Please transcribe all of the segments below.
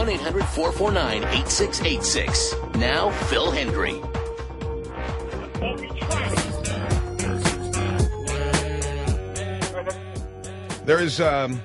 1-800-449-8686. Now, Phil Hendry. There is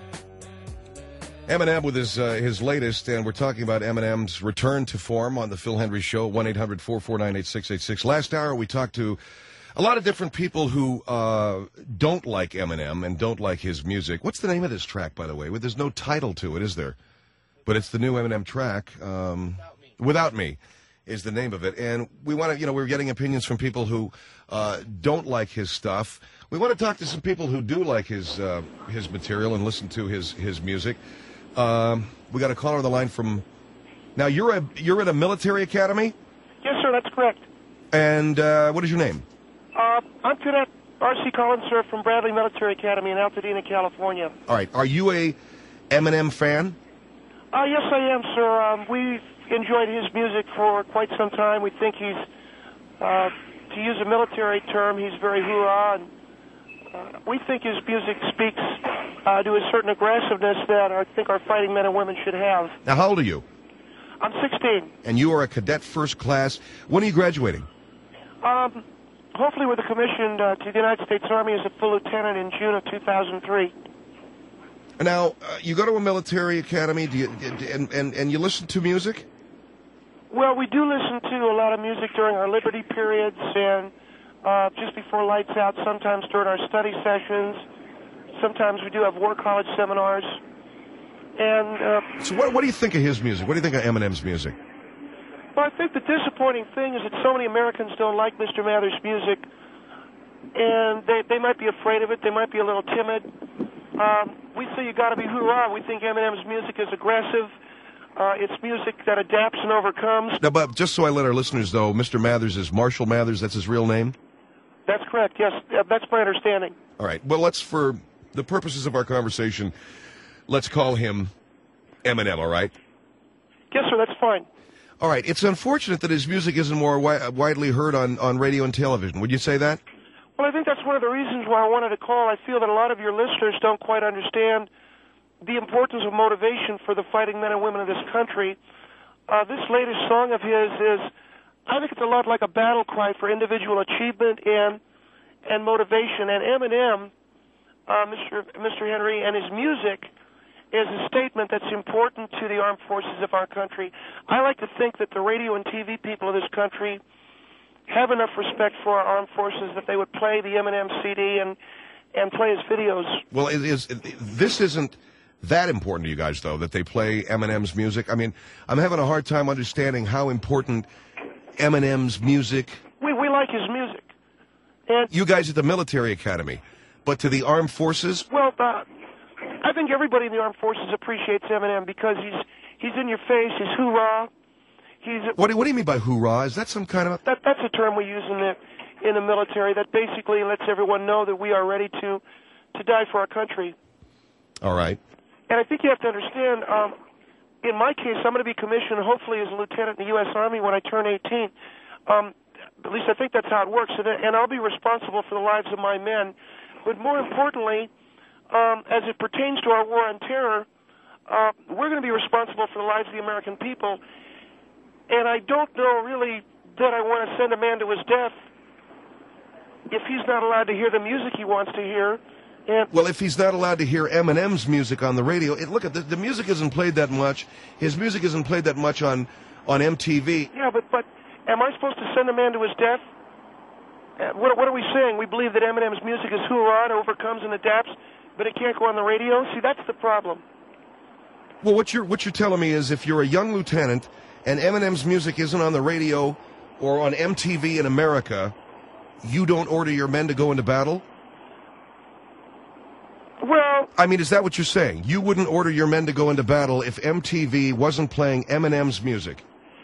Eminem with his latest, and we're talking about Eminem's return to form on the Phil Hendry Show, 1-800-449-8686. Last hour, we talked to a lot of different people who don't like Eminem and don't like his music. What's the name of this track, by the way? There's no title to it, is there? But it's the new Eminem track, Without Me is the name of it. And we want to, we're getting opinions from people who don't like his stuff. We want to talk to some people who do like his material and listen to his music. We got a caller on the line from. Now you're at a military academy. Yes, sir. That's correct. And what is your name? I'm Cadet R.C. Collins, sir, from Bradley Military Academy in Altadena, California. All right. Are you a Eminem fan? Yes, I am, sir. We've enjoyed his music for quite some time. We think he's, to use a military term, he's very hoorah, and we think his music speaks to a certain aggressiveness that I think our fighting men and women should have. Now, how old are you? I'm 16. And you are a cadet first class. When are you graduating? Hopefully with a commission to the United States Army as a full lieutenant in June of 2003. Now, you go to a military academy, and you listen to music? Well, we do listen to a lot of music during our liberty periods and just before lights out, sometimes during our study sessions. Sometimes we do have war college seminars. And so what do you think of his music? What do you think of Eminem's music? Well, I think the disappointing thing is that so many Americans don't like Mr. Mathers' music, and they might be afraid of it. They might be a little timid. We say you got to be hoorah. We think Eminem's music is aggressive. It's music that adapts and overcomes. Now, but just so I let our listeners know, Mr. Mathers is Marshall Mathers. That's his real name? That's correct, yes. That's my understanding. All right. Well, for the purposes of our conversation, let's call him Eminem, all right? Yes, sir, that's fine. All right. It's unfortunate that his music isn't more widely heard on radio and television. Would you say that? Well, I think that's one of the reasons why I wanted to call. I feel that a lot of your listeners don't quite understand the importance of motivation for the fighting men and women of this country. This latest song of his is, I think it's a lot like a battle cry for individual achievement and motivation. And Eminem, Mr. Henry, and his music is a statement that's important to the armed forces of our country. I like to think that the radio and TV people of this country have enough respect for our armed forces that they would play the Eminem CD and play his videos. Well, this isn't that important to you guys, though, that they play Eminem's music? I mean, I'm having a hard time understanding how important Eminem's music... We like his music. And you guys at the military academy, but to the armed forces? Well, I think everybody in the armed forces appreciates Eminem because he's in your face, he's hoorah. What do you mean by hoorah? Is that some kind of... That's a term we use in the military that basically lets everyone know that we are ready to die for our country. All right. And I think you have to understand, in my case, I'm going to be commissioned hopefully as a lieutenant in the U.S. Army when I turn 18. At least I think that's how it works. And I'll be responsible for the lives of my men. But more importantly, as it pertains to our war on terror, we're going to be responsible for the lives of the American people. And I don't know really that I want to send a man to his death if he's not allowed to hear the music he wants to hear. And well, if he's not allowed to hear Eminem's music on the radio, look at the music isn't played that much. His music isn't played that much on MTV. Yeah, but am I supposed to send a man to his death? What are we saying? We believe that Eminem's music is hoorah, overcomes and adapts, but it can't go on the radio? See, that's the problem. Well, what you're telling me is if you're a young lieutenant and Eminem's music isn't on the radio or on MTV in America, you don't order your men to go into battle? Well, I mean, is that what you're saying? You wouldn't order your men to go into battle if MTV wasn't playing Eminem's music?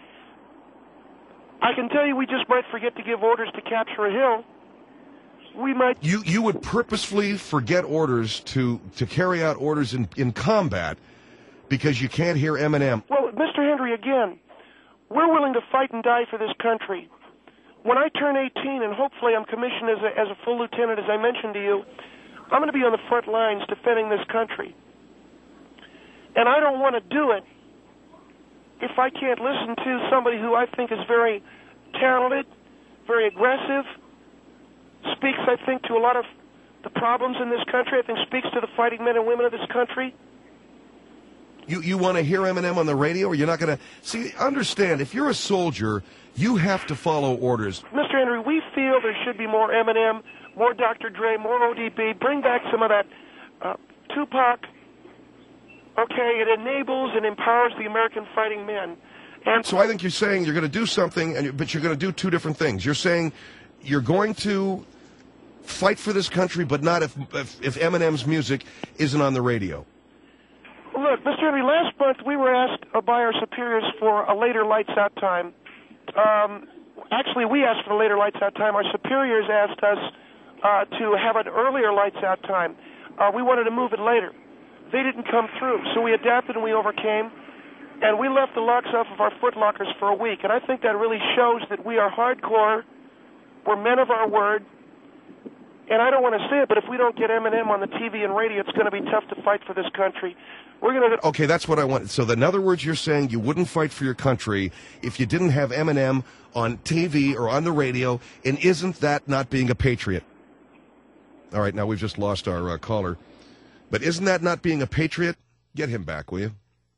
I can tell you we just might forget to give orders to capture a hill. We might... You would purposefully forget orders to carry out orders in combat because you can't hear Eminem. Well, Mr. Henry, again, we're willing to fight and die for this country. When I turn 18 and hopefully I'm commissioned as a full lieutenant, as I mentioned to you, I'm going to be on the front lines defending this country. And I don't want to do it if I can't listen to somebody who I think is very talented, very aggressive, speaks, I think, to a lot of the problems in this country, I think speaks to the fighting men and women of this country. You want to hear Eminem on the radio, or you're not going to... See, understand, if you're a soldier, you have to follow orders. Mr. Henry, we feel there should be more Eminem, more Dr. Dre, more ODB. Bring back some of that Tupac. Okay, it enables and empowers the American fighting men. And so I think you're saying you're going to do something, but you're going to do two different things. You're saying you're going to fight for this country, but not if Eminem's music isn't on the radio. Look, Mr. Henry, last month we were asked by our superiors for a later lights out time. Actually, we asked for the later lights out time. Our superiors asked us to have an earlier lights out time. We wanted to move it later. They didn't come through, so we adapted and we overcame, and we left the locks off of our foot lockers for a week. And I think that really shows that we are hardcore, we're men of our word, and I don't want to say it, but if we don't get Eminem on the TV and radio, it's going to be tough to fight for this country. We're going to... Okay, that's what I want. So in other words, you're saying you wouldn't fight for your country if you didn't have Eminem on TV or on the radio, and isn't that not being a patriot? All right, now we've just lost our caller. But isn't that not being a patriot? Get him back, will you?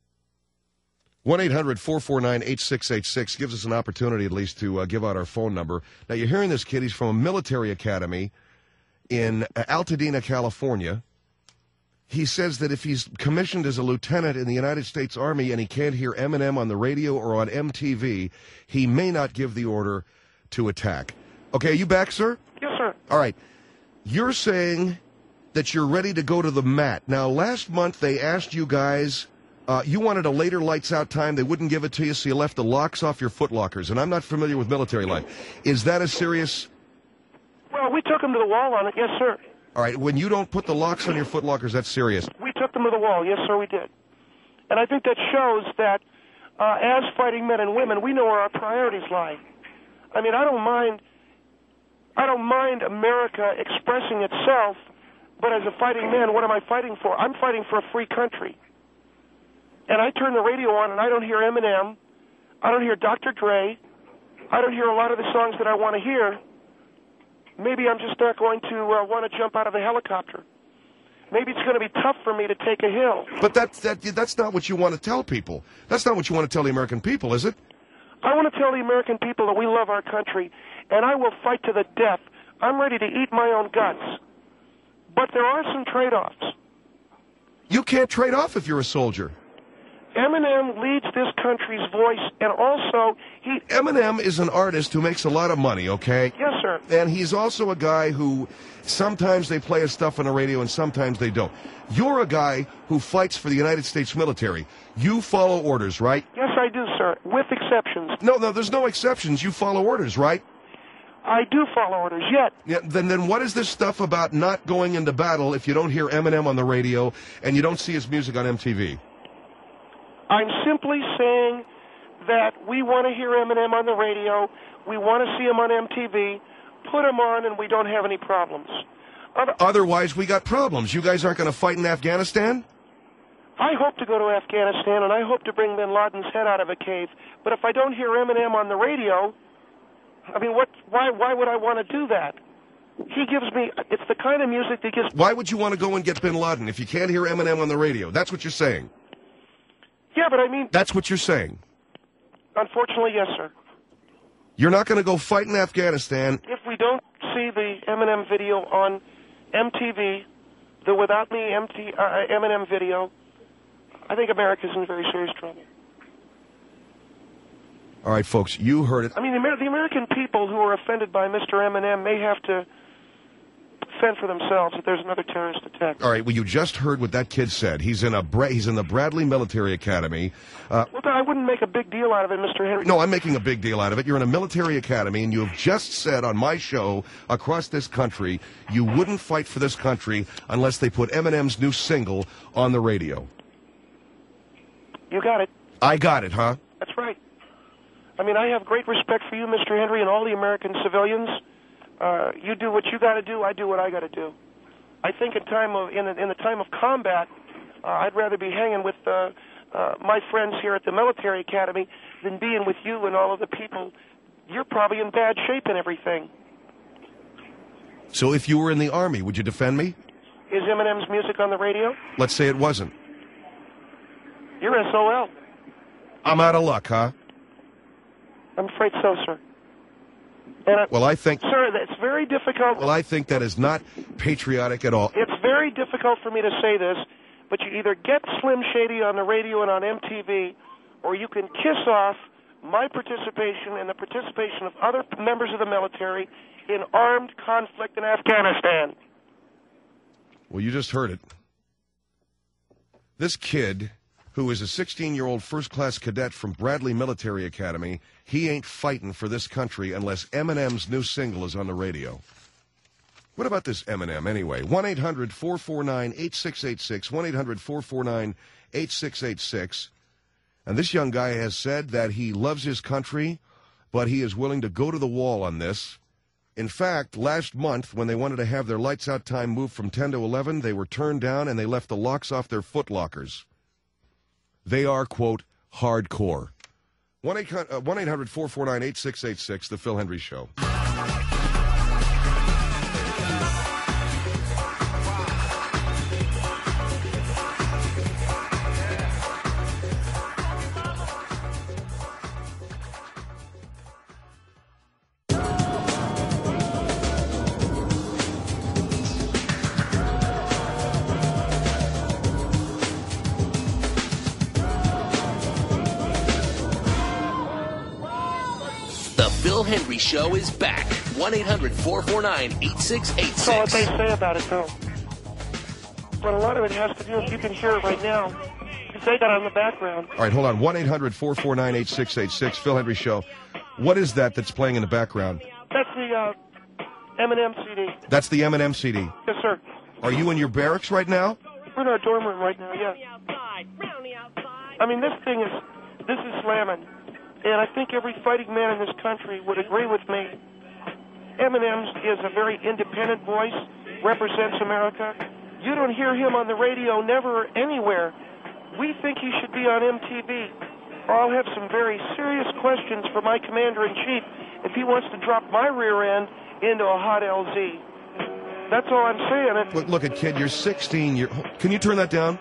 1-800-449-8686 gives us an opportunity at least to give out our phone number. Now, you're hearing this kid. He's from a military academy in Altadena, California. He says that if he's commissioned as a lieutenant in the United States Army and he can't hear Eminem on the radio or on MTV, he may not give the order to attack. Okay, are you back, sir? Yes, sir. All right. You're saying that you're ready to go to the mat. Now, last month they asked you guys, you wanted a later lights out time. They wouldn't give it to you, so you left the locks off your foot lockers. And I'm not familiar with military life. Is that a serious... Well, we took them to the wall on it, yes, sir. All right, when you don't put the locks on your foot lockers, that's serious. We took them to the wall, yes, sir, we did. And I think that shows that as fighting men and women, we know where our priorities lie. I mean, I don't mind America expressing itself, but as a fighting man, what am I fighting for? I'm fighting for a free country. And I turn the radio on and I don't hear Eminem, I don't hear Dr. Dre, I don't hear a lot of the songs that I want to hear. Maybe I'm just not going to want to jump out of a helicopter. Maybe it's going to be tough for me to take a hill. But that's not what you want to tell people. That's not what you want to tell the American people, is it? I want to tell the American people that we love our country, and I will fight to the death. I'm ready to eat my own guts. But there are some trade-offs. You can't trade off if you're a soldier. Eminem leads this country's voice, and also Eminem is an artist who makes a lot of money, okay? Yes, sir. And he's also a guy who sometimes they play his stuff on the radio and sometimes they don't. You're a guy who fights for the United States military. You follow orders, right? Yes, I do, sir, with exceptions. No, there's no exceptions. You follow orders, right? I do follow orders, yet. Yeah, then what is this stuff about not going into battle if you don't hear Eminem on the radio and you don't see his music on MTV? I'm simply saying that we want to hear Eminem on the radio, we want to see him on MTV, put him on, and we don't have any problems. Otherwise, we got problems. You guys aren't going to fight in Afghanistan? I hope to go to Afghanistan, and I hope to bring bin Laden's head out of a cave. But if I don't hear Eminem on the radio, I mean, why would I want to do that? He gives me, it's the kind of music that gives... Why would you want to go and get bin Laden if you can't hear Eminem on the radio? That's what you're saying. Yeah, but I mean... That's what you're saying. Unfortunately, yes, sir. You're not going to go fight in Afghanistan... If we don't see the Eminem video on MTV, the Without Me Eminem video, I think America's in very serious trouble. All right, folks, you heard it. I mean, the American people who are offended by Mr. Eminem may have to fend for themselves if there's another terrorist attack. All right, well, you just heard what that kid said. He's in the Bradley Military Academy. Well, I wouldn't make a big deal out of it, Mr. Henry. No, I'm making a big deal out of it. You're in a military academy, and you have just said on my show across this country, you wouldn't fight for this country unless they put Eminem's new single on the radio. You got it. I got it, huh? That's right. I mean, I have great respect for you, Mr. Henry, and all the American civilians. You do what you got to do. I do what I got to do. I think in the time of combat, I'd rather be hanging with my friends here at the military academy than being with you and all of the people. You're probably in bad shape and everything. So if you were in the Army, would you defend me? Is Eminem's music on the radio? Let's say it wasn't. You're SOL. I'm out of luck, huh? I'm afraid so, sir. And Well, I think... Sir, that's very difficult. Well, I think that is not patriotic at all. It's very difficult for me to say this, but you either get Slim Shady on the radio and on MTV, or you can kiss off my participation and the participation of other members of the military in armed conflict in Afghanistan. Well, you just heard it. This kid, who is a 16-year-old first-class cadet from Bradley Military Academy, he ain't fighting for this country unless Eminem's new single is on the radio. What about this Eminem, anyway? 1-800-449-8686, 1-800-449-8686. And this young guy has said that he loves his country, but he is willing to go to the wall on this. In fact, last month, when they wanted to have their lights-out time moved from 10 to 11, they were turned down and they left the locks off their footlockers. They are, quote, hardcore. 1-800-449-8686, The Phil Hendry Show. Phil Hendry Show is back. 1-800-449-8686. That's all what they say about it, though. But a lot of it has to do with, you can hear it right now, because they got it in the background. All right, hold on. 1-800-449-8686, Phil Hendry Show. What is that that's playing in the background? That's the Eminem CD. That's the Eminem CD. Yes, sir. Are you in your barracks right now? We're in our dorm room right now, yeah. I mean, this is slamming. And I think every fighting man in this country would agree with me. Eminem is a very independent voice, represents America. You don't hear him on the radio, never anywhere. We think he should be on MTV. I'll have some very serious questions for my commander-in-chief if he wants to drop my rear end into a hot LZ. That's all I'm saying. Look at kid, you're 16. Can you turn that down?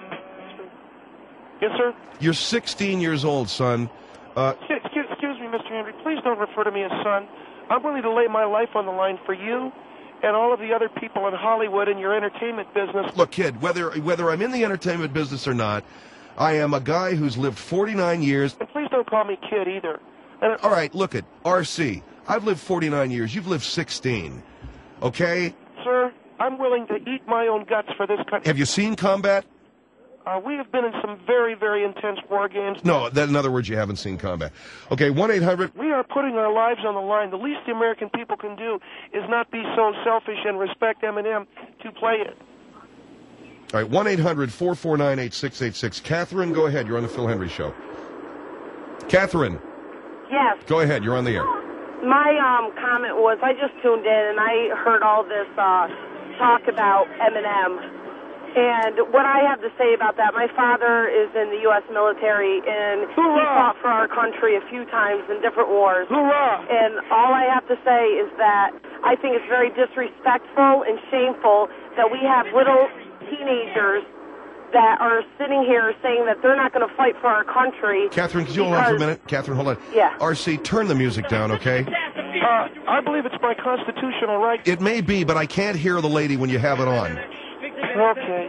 Yes, sir? You're 16 years old, son. Excuse me, Mr. Henry. Please don't refer to me as son. I'm willing to lay my life on the line for you and all of the other people in Hollywood in your entertainment business. Look, kid, whether I'm in the entertainment business or not, I am a guy who's lived 49 years. And please don't call me kid either. All right, look at RC. I've lived 49 years. You've lived 16. Okay? Sir, I'm willing to eat my own guts for this country. Have you seen combat? We have been in some very, very intense war games. No, in other words, you haven't seen combat. Okay, 1-800... We are putting our lives on the line. The least the American people can do is not be so selfish and respect Eminem to play it. All right, 1-800-449-8686. Catherine, go ahead. You're on the Phil Hendry Show. Catherine. Yes. Go ahead. You're on the air. My comment was, I just tuned in and I heard all this talk about Eminem. And what I have to say about that, my father is in the U.S. military, and he fought for our country a few times in different wars. Hoorah! And all I have to say is that I think it's very disrespectful and shameful that we have little teenagers that are sitting here saying that they're not going to fight for our country. Catherine, could you hold on for a minute? Catherine, hold on. Yeah. RC, turn the music down, okay? I believe it's my constitutional right. It may be, but I can't hear the lady when you have it on. Okay.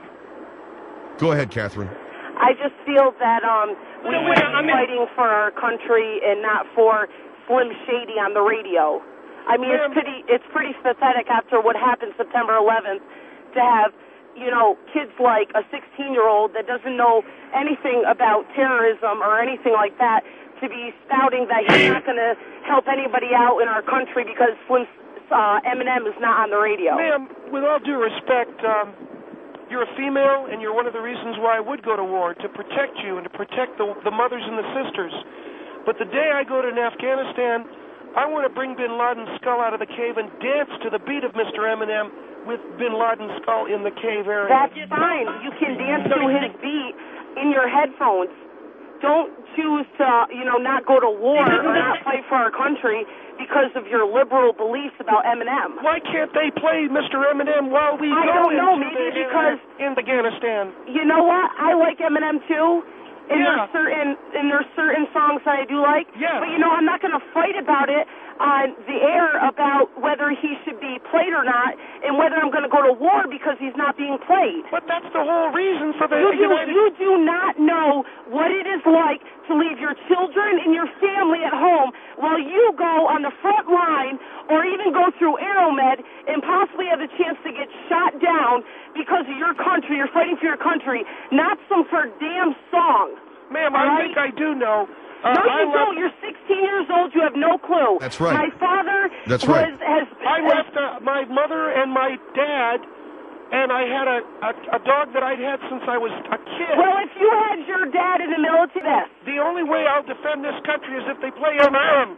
Go ahead, Catherine. I just feel that we should be fighting for our country and not for Slim Shady on the radio. I mean, it's pretty pathetic after what happened September 11th to have, kids like a 16-year-old that doesn't know anything about terrorism or anything like that to be spouting that he's not going to help anybody out in our country because Eminem is not on the radio. Ma'am, with all due respect, you're a female, and you're one of the reasons why I would go to war, to protect you and to protect the mothers and the sisters. But the day I go to Afghanistan, I want to bring Bin Laden's skull out of the cave and dance to the beat of Mr. Eminem with Bin Laden's skull in the cave area. That's fine. You can dance to his beat. in your headphones. Don't choose to, not go to war or not fight for our country because of your liberal beliefs about Eminem. Why can't they play Mr. Eminem while we I go don't know, into maybe because in Afghanistan? You know what? I like Eminem too. And Yeah. there's certain songs that I do like. Yes. But I'm not going to fight about it on the air about whether he should be played or not, and whether I'm going to go to war because he's not being played. But that's the whole reason for the You do not know what it is like to leave your children and your family at home while you go on the front line or even go through Aeromed and possibly have the chance to get shot down because of your country. You're fighting for your country, not some damn song. Ma'am, I think I do know. No, you don't. You're 16 years old. You have no clue. That's right. My father I left my mother and my dad, and I had a dog that I'd had since I was a kid. Well, if you had your dad in the military, The only way I'll defend this country is if they play Eminem.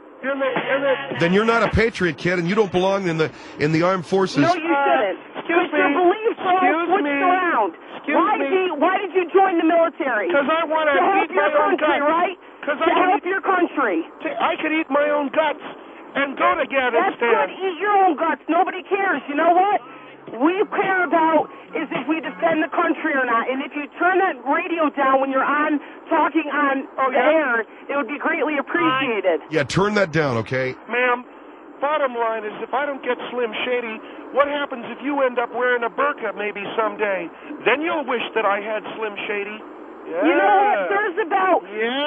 Then you're not a patriot, kid, and you don't belong in the armed forces. No, you shouldn't. Excuse me. Your beliefs are all Excuse switched me. around. Why did you join the military? Because I want to help eat my your own country, guts. right? To help your country. I could eat my own guts and go to That's Afghanistan. good. Eat your own guts. Nobody cares. You know what? We care about is if we defend the country or not. And if you turn that radio down when you're talking on the air, it would be greatly appreciated. Yeah, turn that down, okay? Ma'am, bottom line is if I don't get Slim Shady, what happens if you end up wearing a burqa maybe someday? Then you'll wish that I had Slim Shady. Yeah. You know what? There's about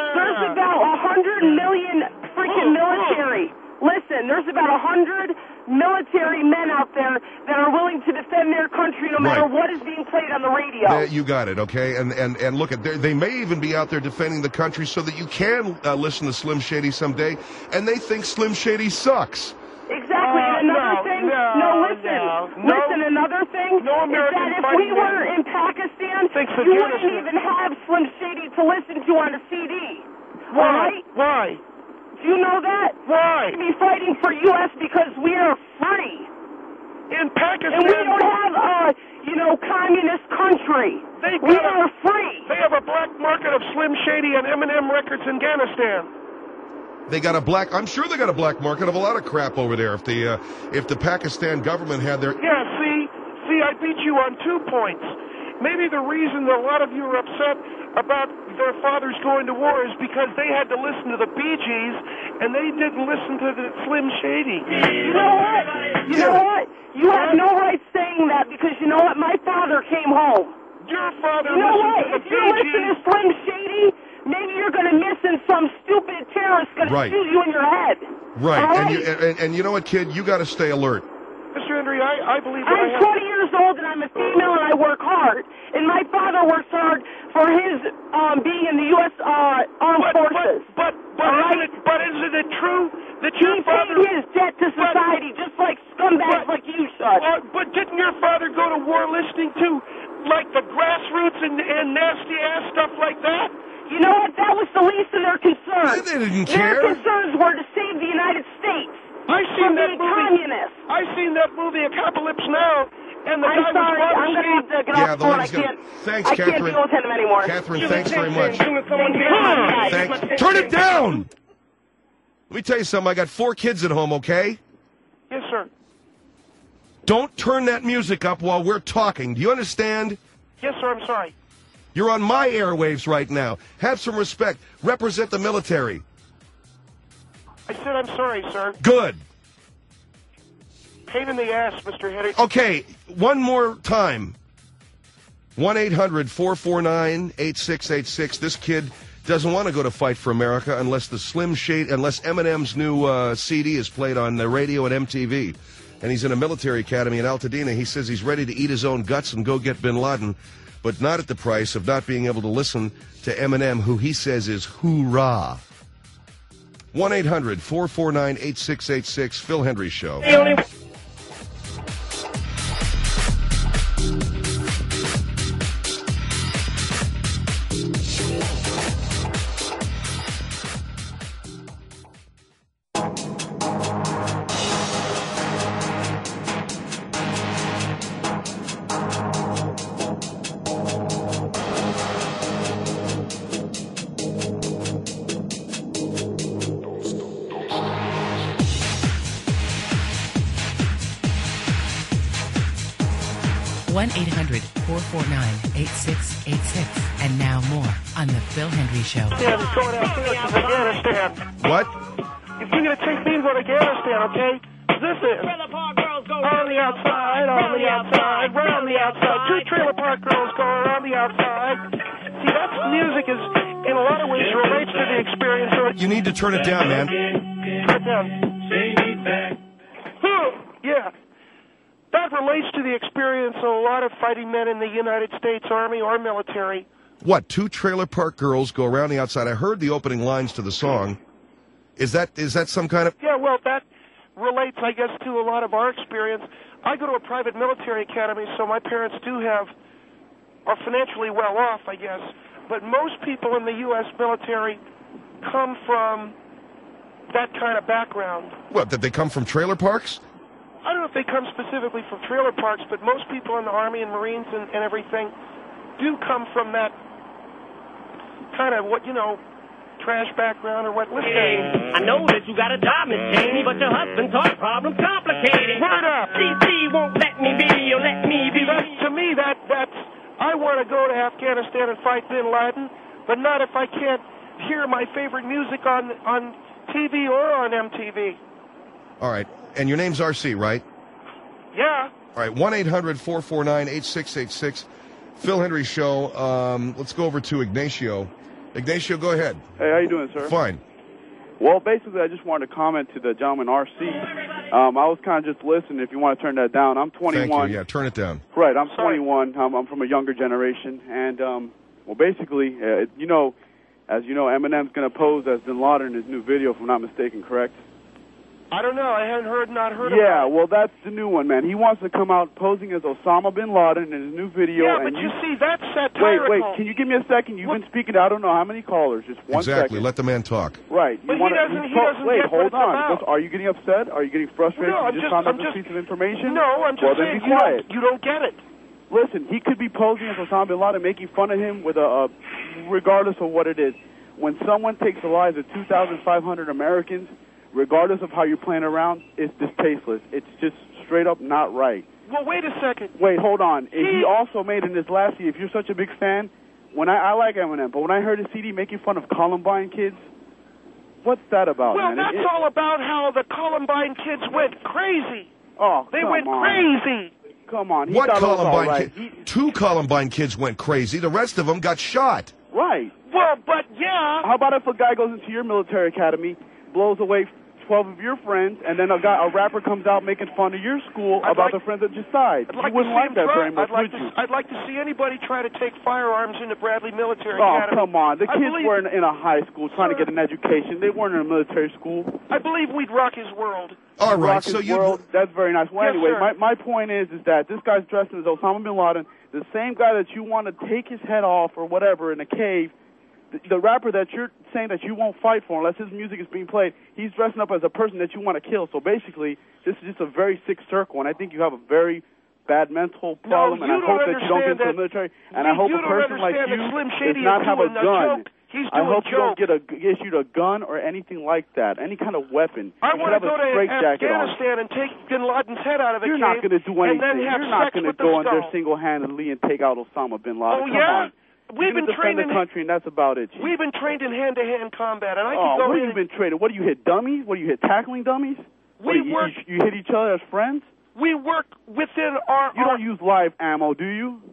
100 million freaking military. Listen, there's about 100 military men out there that are willing to defend their country no matter what is being played on the radio. You got it, okay? And look, they may even be out there defending the country so that you can listen to Slim Shady someday, and they think Slim Shady sucks. Exactly. And another thing, listen, another thing is that if we were in Pakistan, you wouldn't even have Slim Shady to listen to on a CD. Why? All right? Why? Do you know that? Why? We'd be fighting for U.S. because we are free. In Pakistan... And we don't have a, communist country. We are free. They have a black market of Slim Shady and Eminem records in Afghanistan. I'm sure they got a black market of a lot of crap over there. If the Pakistan government had their... Yeah, see, I beat you on 2 points. Maybe the reason that a lot of you are upset about their fathers going to war is because they had to listen to the Bee Gees and they didn't listen to the Slim Shady. You know what? You have no right saying that because you know what? My father came home. Your father listened to the If you listen to Slim Shady, maybe you're going to miss and some stupid terrorist going to shoot you in your head. Right. Right? And you know what, kid? You got to stay alert. Mr. Henry, I believe that I'm 20 years old and I'm a female and I work hard. And my father works hard for his being in the U.S. Armed Forces. But isn't it true that your father... He paid his debt to society just like scumbags like you should. But didn't your father go to war listening to, like, the grassroots and nasty-ass stuff like that? You know what? That was the least of their concerns. They didn't care. Their concerns were to save the United States. I seen that movie. Communist. I seen that movie Apocalypse Now, and the I'm guy sorry. was I'm going to have to get off the phone. Thanks, I Catherine. can't deal with him anymore. Catherine, thanks very much. Thanks. Turn it down! Let me tell you something. I got 4 kids at home, okay? Yes, sir. Don't turn that music up while we're talking. Do you understand? Yes, sir. I'm sorry. You're on my airwaves right now. Have some respect. Represent the military. I said I'm sorry, sir. Good. Pain in the ass, Mr. Henry. Okay, one more time. 1-800-449-8686. This kid doesn't want to go to fight for America unless Eminem's new CD is played on the radio and MTV. And he's in a military academy in Altadena. He says he's ready to eat his own guts and go get bin Laden, but not at the price of not being able to listen to Eminem, who he says is hoorah. 1-800-449-8686, Phil Hendry Show. 1-800-449-8686. And now more on The Phil Hendry Show. Going to Afghanistan. What? If you're going to take me to Afghanistan, okay? This is on the outside, on the outside, round the outside. Two trailer park girls go around the outside. See, that's music is, in a lot of ways, relates to the experience. You need to turn it down, man. Turn it down. Yeah. That relates to the experience of a lot of fighting men in the United States Army or military. What? Two trailer park girls go around the outside. I heard the opening lines to the song. Is that some kind of... Yeah, well, that relates, I guess, to a lot of our experience. I go to a private military academy, so my parents are financially well off, I guess. But most people in the U.S. military come from that kind of background. What, that they come from trailer parks? I don't know if they come specifically from trailer parks, but most people in the Army and Marines and everything do come from that kind of, trash background or what. Listen. I know that you got a job, Miss Janie, but your husband's heart problem's complicated. Word up. CC won't let me be, or let me be. To me, that's... I want to go to Afghanistan and fight bin Laden, but not if I can't hear my favorite music on TV or on MTV. All right. And your name's RC, right? Yeah. All right. 1-800-449-8686. Phil Hendry Show. Let's go over to Ignacio. Ignacio, go ahead. Hey, how you doing, sir? Fine. Well, basically, I just wanted to comment to the gentleman, RC. I was kind of just listening. If you want to turn that down, I'm 21. Thank you. Yeah, turn it down. Right, I'm 21. I'm from a younger generation. And, well, basically, as you know, Eminem's going to pose as Bin Laden in his new video, if I'm not mistaken, correct? I don't know. I hadn't heard about it. Yeah, well, that's the new one, man. He wants to come out posing as Osama Bin Laden in his new video. Yeah, but you see, that's satirical. Wait, can you give me a second? You've been speaking to I don't know how many callers. Just one second. Exactly. Let the man talk. Right. But he doesn't wait, get hold what it's on. about. Are you getting upset? Are you getting frustrated? No, you just found out this piece of information? No, I'm just saying then be quiet. You don't get it. Listen, he could be posing as Osama Bin Laden, making fun of him with regardless of what it is. When someone takes the lives of 2,500 Americans, regardless of how you're playing around, it's tasteless. It's just straight up not right. Well, wait a second. Wait, hold on. He also made in his last CD, if you're such a big fan, I like Eminem, but when I heard his CD making fun of Columbine kids, what's that about, well, man? Well, that's all about how the Columbine kids went crazy. Oh, They went crazy. Come on. What Columbine kids? Two Columbine kids went crazy. The rest of them got shot. Right. Well, but yeah. How about if a guy goes into your military academy, blows away 12 of your friends, and then a rapper comes out making fun of your school about the friends at your side. You wouldn't like that very much, would you? I'd like to see anybody try to take firearms into Bradley Military Academy. Oh, come on. The kids were in a high school trying to get an education. They weren't in a military school. I believe we'd rock his world. All right, rock his world. That's very nice. Well, yes, anyway, sir. my point is that this guy's dressed as Osama Bin Laden, the same guy that you want to take his head off or whatever in a cave. The rapper that you're saying that you won't fight for unless his music is being played, he's dressing up as a person that you want to kill. So basically, this is just a very sick circle, and I think you have a very bad mental problem, and I hope that you don't get into the military, and I hope a person like you does not have a gun. I hope you don't get issued a gun or anything like that, any kind of weapon. I want to go to Afghanistan and take Bin Laden's head out of a cave. You're not going to do anything. You're not going to go in there single-handedly and take out Osama Bin Laden. Oh, yeah? Come on. We've been trained in the country, and that's about it. We've been trained in hand-to-hand combat, and I can go what in. Have you been trained? What do you hit dummies? What do you hit tackling dummies? You hit each other as friends? We work within our. You don't use live ammo, do you?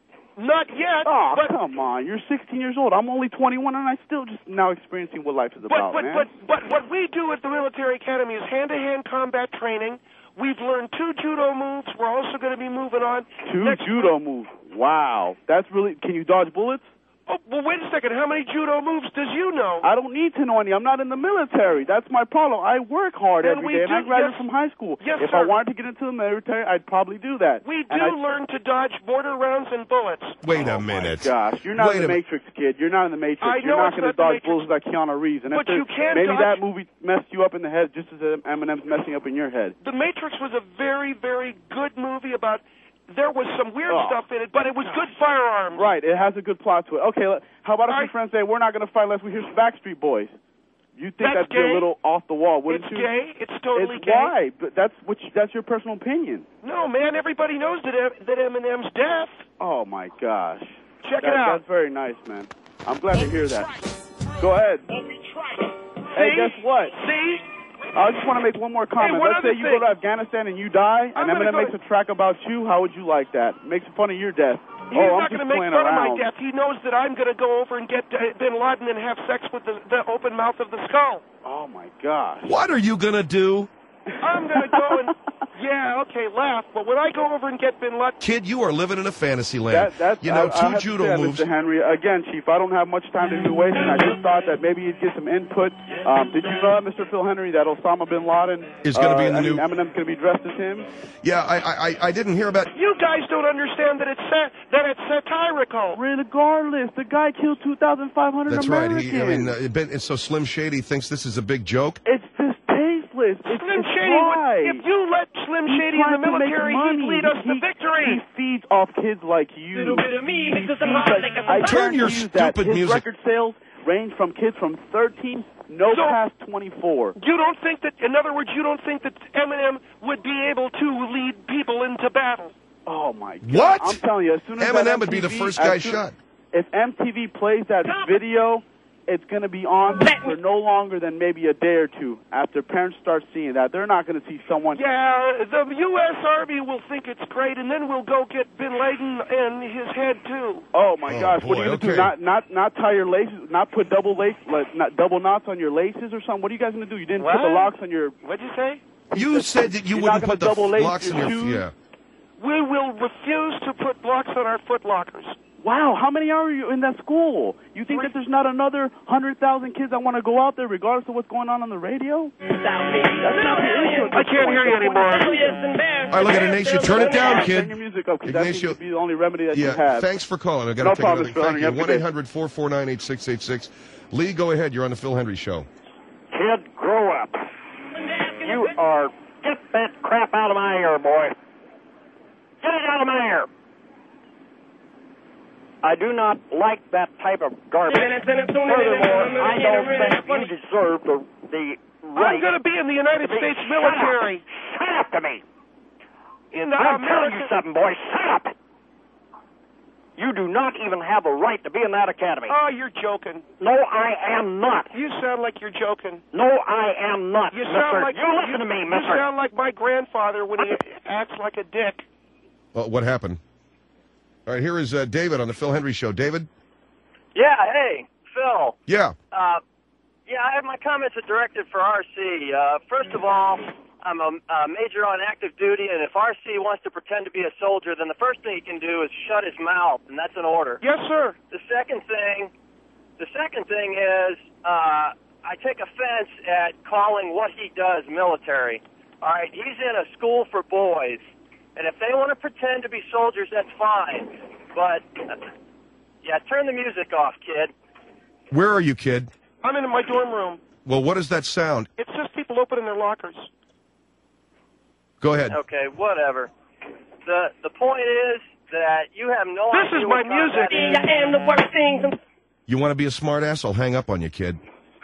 Not yet. Oh, come on! You're 16 years old. I'm only 21, and I still just now experiencing what life is about, man. But what we do at the military academy is hand-to-hand combat training. We've learned 2 judo moves. We're also going to be moving on. 2 judo moves. Wow. That's really... Can you dodge bullets? Oh, well, wait a second. How many judo moves does you know? I don't need to know any. I'm not in the military. That's my problem. I work hard every day, and I graduated from high school. Yes, if sir. I wanted to get into the military, I'd probably do that. We do learn to dodge mortar rounds and bullets. Wait a minute. My gosh, you're not in the Matrix, kid. You're not in the Matrix. You're not going to dodge bullets like Keanu Reeves. And but you can maybe that movie messed you up in the head just as Eminem's messing up in your head. The Matrix was a very, very good movie about... There was some weird stuff in it, but it was good firearms. Right, it has a good plot to it. Okay, how about if your friends say, we're not going to fight unless we hear some Backstreet Boys? You think That's that'd be gay? a little off the wall, wouldn't It's you? gay. It's totally It's gay. why? But that's your personal opinion. No, man. Everybody knows that Eminem's deaf. Oh my gosh. Check it out. That's very nice, man. I'm glad to hear that. Go ahead. Hey, guess what? See? I just want to make one more comment. one Let's say other you thing. go to Afghanistan and you die, and I'm gonna Eminem go makes to- a track about you. How would you like that? Makes fun of your death. He's I'm not just going to make playing fun around. of my death. He knows that I'm going to go over and get Bin Laden and have sex with the open mouth of the skull. Oh my gosh. What are you going to do? I'm going to go and, yeah, okay, laugh. But when I go over and get Bin Laden, Kid, you are living in a fantasy land. That's, you know, I two have judo to say, moves. Mr. Henry, again, Chief, I don't have much time to be wasting. I just thought that maybe you'd get some input. Did you know that, Mr. Phil Henry, that Osama bin Laden Is gonna be in the new- Eminem's going to be dressed as him? Yeah, I didn't hear about. you guys don't understand that it's satirical. Regardless, the guy killed 2,500 That's right. Americans. And so Slim Shady thinks this is a big joke. It's just tasteless. Slim it's Shady, why. if you let Slim He's Shady in the trying to make military, money. he'd lead us to He victory. feeds off kids like you. Little bit of me mixes some He's hot like- liquor. I Turn your guarantee you that stupid his music- record sales range from kids from 13 past 24. You don't think that, in other words, you don't think that Eminem would be able to lead people into battle? Oh my God! What? I'm telling you, as soon as Eminem that would be the MTV first guy as soon- shot. If MTV plays that video, it's going to be on for no longer than maybe a day or two. After parents start seeing that, they're not going to see someone. Yeah, the U.S. Army will think it's great, and then we'll go get Bin Laden and his head too. Oh my gosh! boy, What are you okay. going to do? Not tie your laces? Not put double knots on your laces or something? What are you guys going to do? You didn't put the What? locks on your. What'd you say? You said that you You're wouldn't not put gonna the double lace locks in your your. shoes? Yeah. We will refuse to put locks on our foot lockers. Wow, how many are you in that school? You think that there's not another 100,000 kids that want to go out there regardless of what's going on the radio? That's not the issue. I can't hear you anymore. All right, look at Ignacio. Turn it down, Turn kid. your music up, because that seems Ignacio. to be the only remedy that you Yeah. have. Thanks for calling. I got to No take problem, another. Mr. Thank you. Henry. Have a good day. 1-800-449-8686. Lee, go ahead. You're on the Phil Henry Show. Kid, grow up. You are... Get that crap out of my ear, boy. Get it out of my ear. I do not like that type of garbage. Furthermore, I don't think you deserve the right... I'm going to be in the United States military. Shut up to me. In the I'm telling you American... something, boy. Shut up. You do not even have a right to be in that academy. Oh, you're joking. No, I am not. You sound like you're joking. No, I am not, You mister. sound like You listen to me, You mister. sound like my grandfather when he acts like a dick. Well, what happened? All right, here is David on the Phil Henry Show. David? Yeah, hey, Phil. Yeah. Yeah, I have my comments are directed for RC. First of all, I'm a major on active duty, and if RC wants to pretend to be a soldier, then the first thing he can do is shut his mouth, and that's an order. Yes, sir. The second thing is I take offense at calling what he does military. All right, he's in a school for boys, and if they want to pretend to be soldiers, that's fine. But yeah, turn the music off, kid. Where are you, kid? I'm in my dorm room. Well, what does that sound? It's just people opening their lockers. Go ahead. Okay, whatever. The point is that you have no This idea is my what combat music. is. And the worst things. You want to be a smart ass? I'll hang up on you, kid.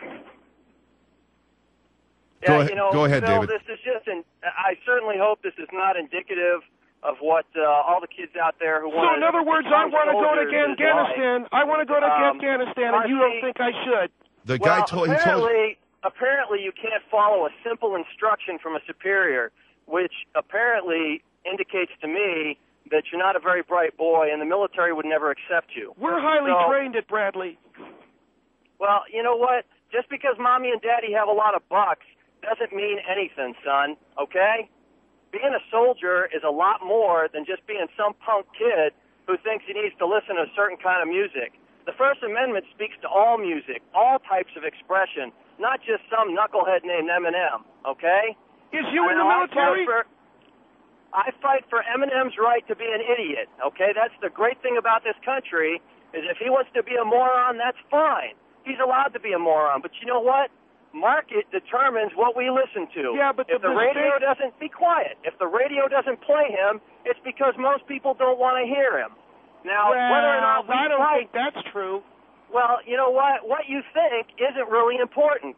Yeah, Go ahead- you know, go ahead, Phil, David. This is just I certainly hope this is not indicative of what all the kids out there who want So, in other words, I want to go to Afghanistan. I want to go to Afghanistan, and you don't think I should. The guy well, apparently you can't follow a simple instruction from a superior, which apparently indicates to me that you're not a very bright boy, and the military would never accept you. We're highly trained at Bradley. Well, you know what? Just because mommy and daddy have a lot of bucks doesn't mean anything, son, okay? Being a soldier is a lot more than just being some punk kid who thinks he needs to listen to a certain kind of music. The First Amendment speaks to all music, all types of expression, not just some knucklehead named Eminem, okay? Is you in the military? I fight for Eminem's right to be an idiot, okay? That's the great thing about this country, is if he wants to be a moron, that's fine. He's allowed to be a moron. But you know what? Market determines what we listen to. Yeah, but if the radio doesn't, be quiet. If the radio doesn't play him, it's because most people don't want to hear him. Now, whether or not I don't think that's true. Well, you know what? What you think isn't really important.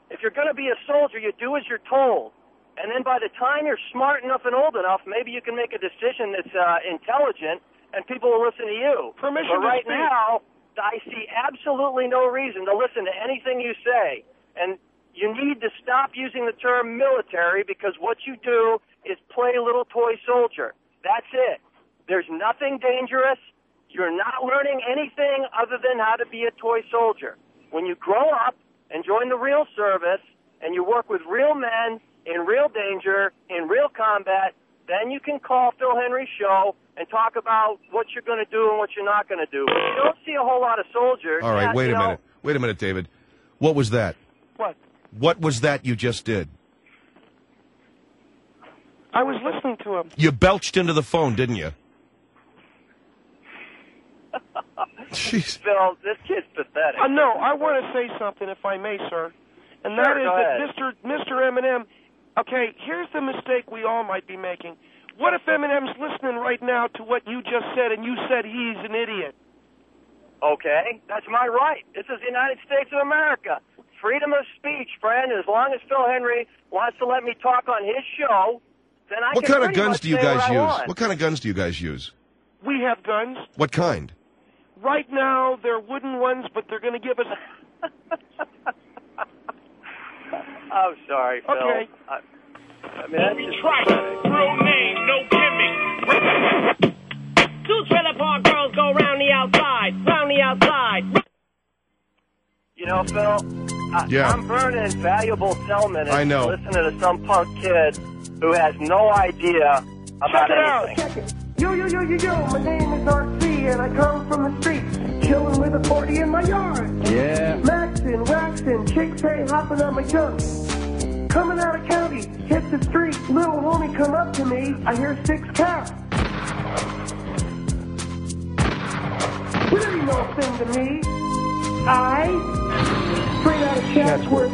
If you're going to be a soldier, you do as you're told. And then by the time you're smart enough and old enough, maybe you can make a decision that's intelligent, and people will listen to you. Permission but right to speak. now, I see absolutely no reason to listen to anything you say. And you need to stop using the term military, because what you do is play little toy soldier. That's it. There's nothing dangerous. You're not learning anything other than how to be a toy soldier. When you grow up and join the real service, and you work with real men in real danger, in real combat, then you can call Phil Hendrie Show and talk about what you're going to do and what you're not going to do. But you don't see a whole lot of soldiers. All right, Yeah, wait you a know, minute. Wait a minute, David. What was that? What? What was that you just did? I was listening to him. You belched into the phone, didn't you? Jeez. Phil, this kid's pathetic. No, I want to say something, if I may, sir. And Sure, that is go that ahead. Mr. Eminem, okay, here's the mistake we all might be making. What if Eminem's listening right now to what you just said, and you said he's an idiot? Okay, that's my right. This is the United States of America. Freedom of speech, friend. As long as Phil Hendrie wants to let me talk on his show, then I What can kind of pretty guns much do you say guys what I use? want. What kind of guns do you guys use? We have guns. What kind? Right now, they're wooden ones, but they're going to give us... I'm sorry, Phil. Okay. I mean, that's just pathetic. Real name, no gimmick. Two trailer park girls go round the outside, round the outside. You know, Phil, Yeah. I'm burning valuable cell minutes I know. listening to some punk kid who has no idea about Check it out. anything. Check it. Yo, my name is RC, and I come from the streets, chilling with a 40 in my yard. Yeah. Maxin', waxin', chicks hey, hopping on my junk. Coming out of county, hit the street, little homie come up to me, I hear 6 counts. Really no thing to me. Straight out of Chatsworth.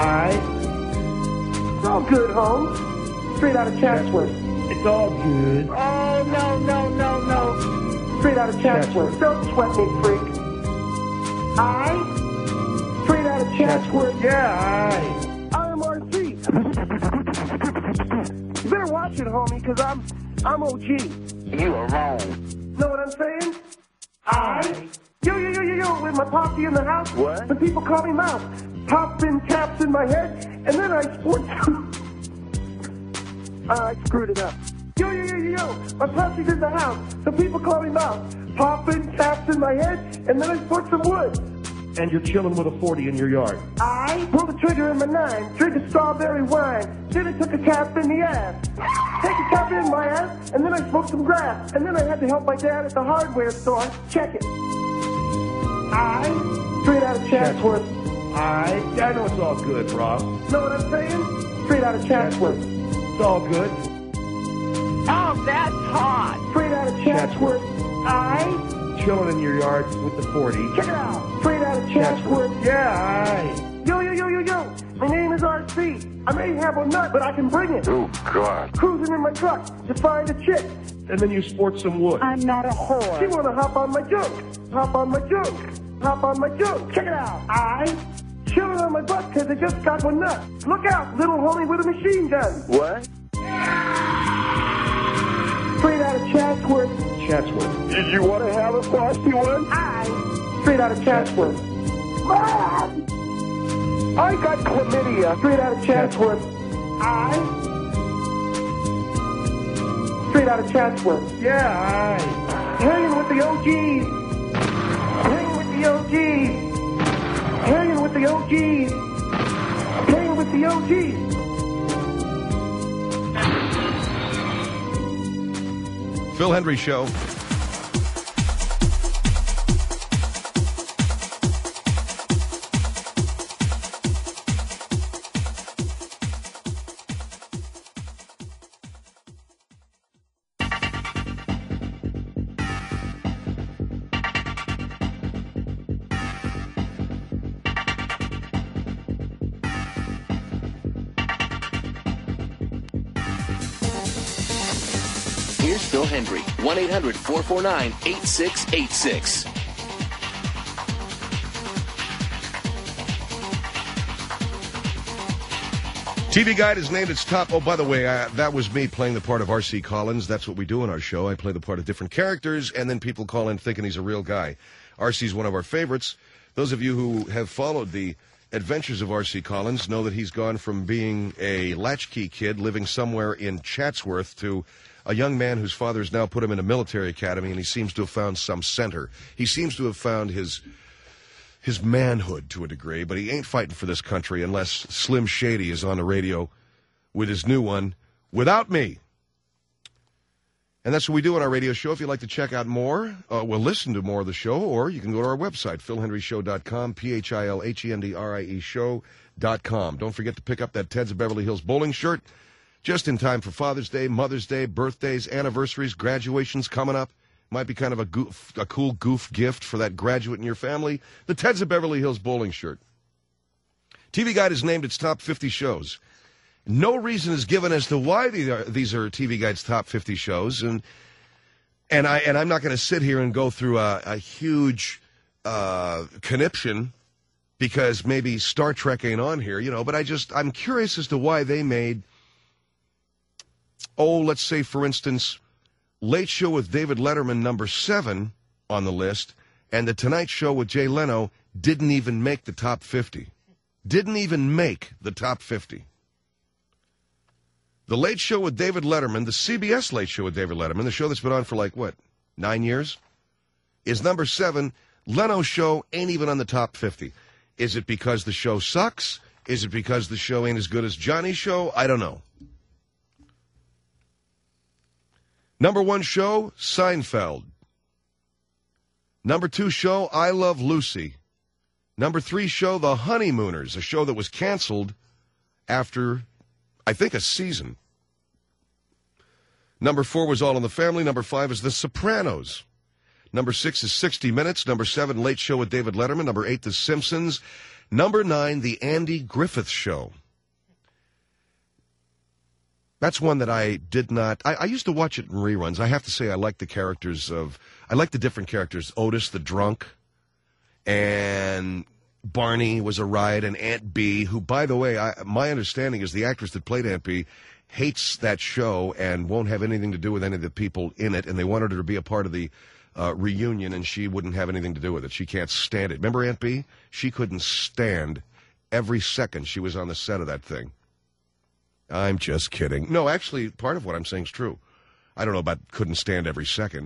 It's all good, Holmes. Straight out of Chatsworth. It's all good. Oh, no. Straight out of Chatsworth. Don't sweat me, freak. Straight out of Chatsworth. Yeah, I'm RC. You better watch it, homie, because I'm OG. You are wrong. Know what I'm saying? Yo, with my posse in the house. What? The people call me Mouse. Popping caps in my head, and then I sport I screwed it up. Yo, my posse's in the house. The people call me Mouse. Popping caps in my head, and then I sport some wood. And you're chilling with a 40 in your yard. I pulled the trigger in my 9, drank a strawberry wine, then I took a cap in the ass. Take a cap in my ass, and then I smoked some grass, and then I had to help my dad at the hardware store. Check it. Straight out of Chatsworth. I know it's all good, Rob. Know what I'm saying? Straight out of Chatsworth. It's all good. Oh, that's hot. Straight out of Chatsworth. Chilling in your yard with the 40. Check it out. Straight out of Chatsworth. Yeah, Yo. My name is RC. I may have a nut, but I can bring it. Oh, God. Cruising in my truck to find a chick. And then you sport some wood. I'm not a whore. She wanna hop on my junk. Hop on my junk. Check it out. Chilling on my butt because I just got one nut. Look out, little homie with a machine gun. What? Straight out of Chatsworth. Did you want to have a frosty one? Straight out of Chatsworth. Mom! I got chlamydia. Straight out of Chatsworth. Straight out of Chatsworth. Yeah, Hanging with the OGs. Hanging with the OGs. Hanging with the OGs. Hanging with the OGs. Phil Hendrie Show. Here's Phil Hendrie, 1-800-449-8686. TV Guide has named its top. Oh, by the way, that was me playing the part of R.C. Collins. That's what we do in our show. I play the part of different characters, and then people call in thinking he's a real guy. R.C.'s one of our favorites. Those of you who have followed the adventures of R.C. Collins know that he's gone from being a latchkey kid living somewhere in Chatsworth to a young man whose father has now put him in a military academy, and he seems to have found some center. He seems to have found his manhood to a degree, but he ain't fighting for this country unless Slim Shady is on the radio with his new one, Without Me. And that's what we do on our radio show. If you'd like to check out more, listen to more of the show, or you can go to our website, philhendryshow.com, PHILHENDRIE show.com. Don't forget to pick up that Ted's of Beverly Hills bowling shirt just in time for Father's Day, Mother's Day, birthdays, anniversaries, graduations coming up. Might be kind of a cool goof gift for that graduate in your family. The Ted's of Beverly Hills bowling shirt. TV Guide has named its top 50 shows. No reason is given as to why these are TV Guide's top 50 shows, and I'm not going to sit here and go through a huge conniption because maybe Star Trek ain't on here, But I'm curious as to why they made, let's say for instance, Late Show with David Letterman, number 7 on the list, and The Tonight Show with Jay Leno didn't even make the top 50. Didn't even make the top 50. The Late Show with David Letterman, the CBS Late Show with David Letterman, the show that's been on for 9 years, is number 7. Leno's show ain't even on the top 50. Is it because the show sucks? Is it because the show ain't as good as Johnny's show? I don't know. Number 1 show, Seinfeld. Number 2 show, I Love Lucy. Number 3 show, The Honeymooners, a show that was canceled after, I think, a season. Number 4 was All in the Family. Number 5 is The Sopranos. Number 6 is 60 Minutes. Number 7, Late Show with David Letterman. Number 8, The Simpsons. Number 9, The Andy Griffith Show. That's one that I did not. I used to watch it in reruns. I have to say I like the different characters. Otis the drunk, and Barney was a riot, and Aunt Bee, who, by the way, my understanding is the actress that played Aunt Bee hates that show and won't have anything to do with any of the people in it, and they wanted her to be a part of the reunion, and she wouldn't have anything to do with it. She can't stand it. Remember Aunt Bee? She couldn't stand every second she was on the set of that thing. I'm just kidding. No, actually, part of what I'm saying is true. I don't know about couldn't stand every second.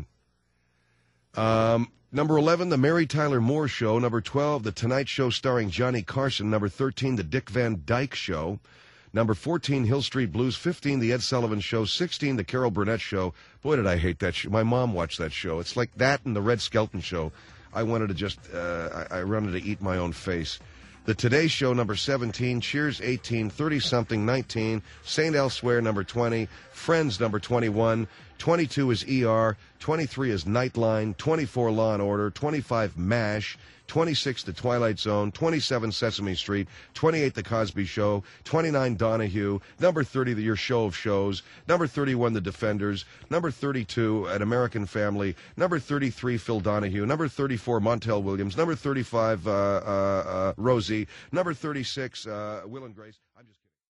Number 11, The Mary Tyler Moore Show. Number 12, The Tonight Show starring Johnny Carson. Number 13, The Dick Van Dyke Show. Number 14, Hill Street Blues. 15, The Ed Sullivan Show. 16, The Carol Burnett Show. Boy, did I hate that show. My mom watched that show. It's like that and The Red Skelton Show. I wanted to just, I wanted to eat my own face. The Today Show, number 17, Cheers, 18, 30-something, 19, St. Elsewhere, number 20, Friends, number 21, 22 is ER, 23 is Nightline, 24 Law and Order, 25 MASH, 26 The Twilight Zone, 27 Sesame Street, 28 The Cosby Show, 29 Donahue, number 30 Your Show of Shows, number 31 The Defenders, number 32 An American Family, number 33 Phil Donahue, number 34 Montel Williams, number 35 Rosie, number 36 Will and Grace. I'm just